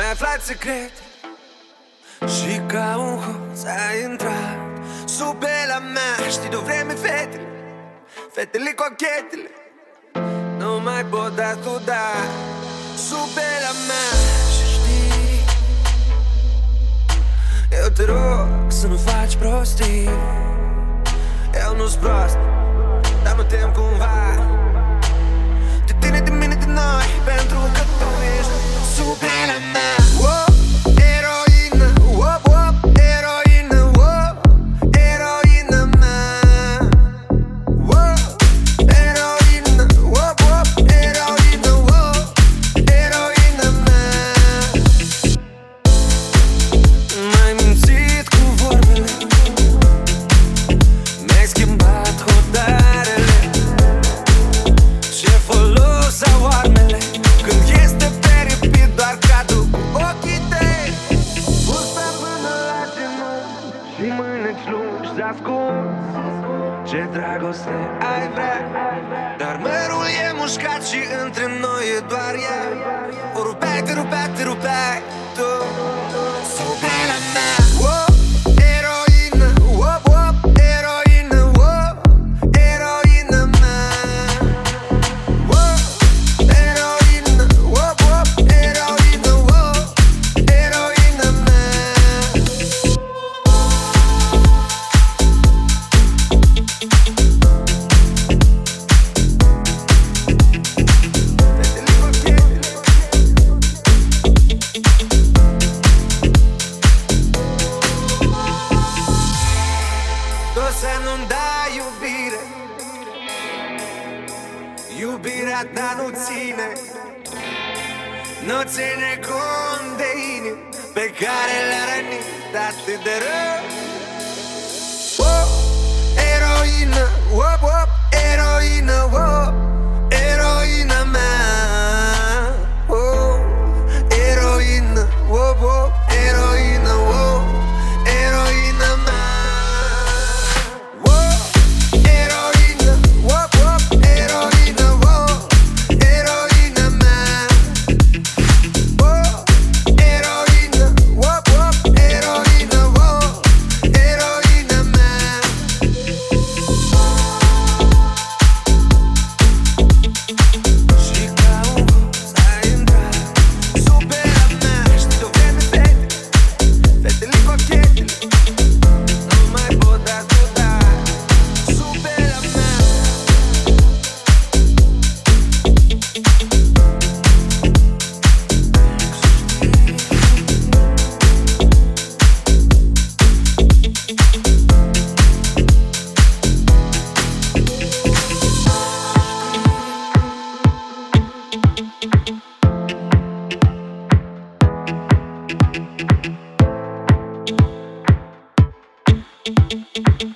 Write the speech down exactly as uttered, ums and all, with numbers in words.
aflat secret și ca un hoț ai intrat sub pela mea. Știi de-o vreme fetele, fetele cochetele nu mai pot da tu da sub pela mea. Și știi, eu te rog să nu faci prostii. Eu nu-s prost, dar mă tem cumva de tine, de mine, de noi, pentru că tu ești sub pela mea. Wow, eroină, wow, wow, eroină, wow, eroină mea. Wow, eroină, wow, wow, eroină, wow, eroină mea. M-ai mințit cu vorbele, mi-ai schimbat hotarele. Ce folos au armele când este pe repeat doar cadru cu ochii tăi. Bursa până la genunchi și mâneci lungi ascunzi. Ce dragoste ai vrea, dar mărul e mușcat și între noi e doar ea. O rupeai, te rupeai, te rupeai tu sub pela mea. Wow, eroină, wow, wow, eroină, wow, eroină mea. Wow, eroină, wow, wow, eroină, wow, eroină mea. Fetele cochetele tu să nu-mi dai iubire, iubirea ta nu ține, nu ține cont de inimi pe care le-a rănit atât de rău. Oh, eroină, oh, oh, eroină, oh, eroină mea. Oh, eroină, oh, oh, eroină, oh, eroină mea. Oh, eroină, oh, oh, eroină, oh, eroină mea. Oh, eroină, oh, oh, eroină, oh, eroină mea. Și ca un hoț ai intrat sub pela mea. Știi de-o vreme fetele, fetele cochetele nu mai pot da tu da sub pela mea. Știi.